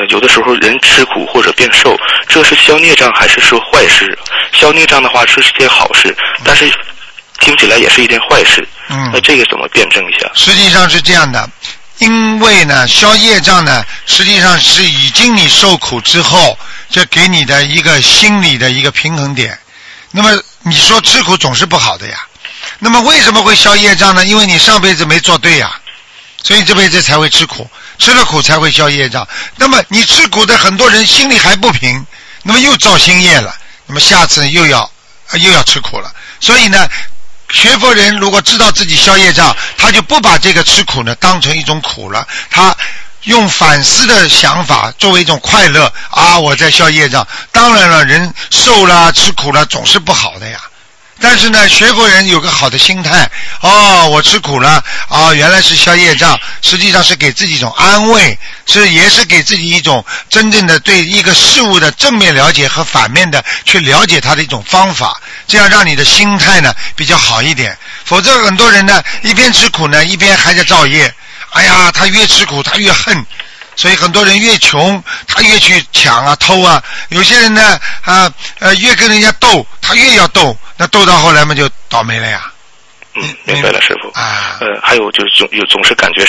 有的时候人吃苦或者变瘦，这是消孽障还是说坏事？消孽障的话是件好事，但是听起来也是一件坏事。那这个怎么辩证一下？ 实际上是这样的，因为呢，消业障呢，实际上是已经你受苦之后，这给你的一个心理的一个平衡点。那么你说吃苦总是不好的呀。那么为什么会消业障呢？因为你上辈子没做对呀，所以这辈子才会吃苦，吃了苦才会消业障。那么你吃苦的很多人心里还不平，那么又造新业了，那么下次又要吃苦了。所以呢，学佛人如果知道自己消业障，他就不把这个吃苦呢当成一种苦了，他用反思的想法作为一种快乐啊，我在消业障。当然了，人受了吃苦了总是不好的呀。但是呢，学佛人有个好的心态，我吃苦了原来是消业障，实际上是给自己一种安慰，也是给自己一种真正的对一个事物的正面了解和反面的去了解它的一种方法，这样让你的心态呢比较好一点。否则很多人呢一边吃苦呢一边还在造业，他越吃苦他越恨，所以很多人越穷他越去抢啊偷啊，有些人呢越跟人家斗他越要斗，那斗到后来嘛就倒霉了呀。 明白了，师傅。还有就是总是感觉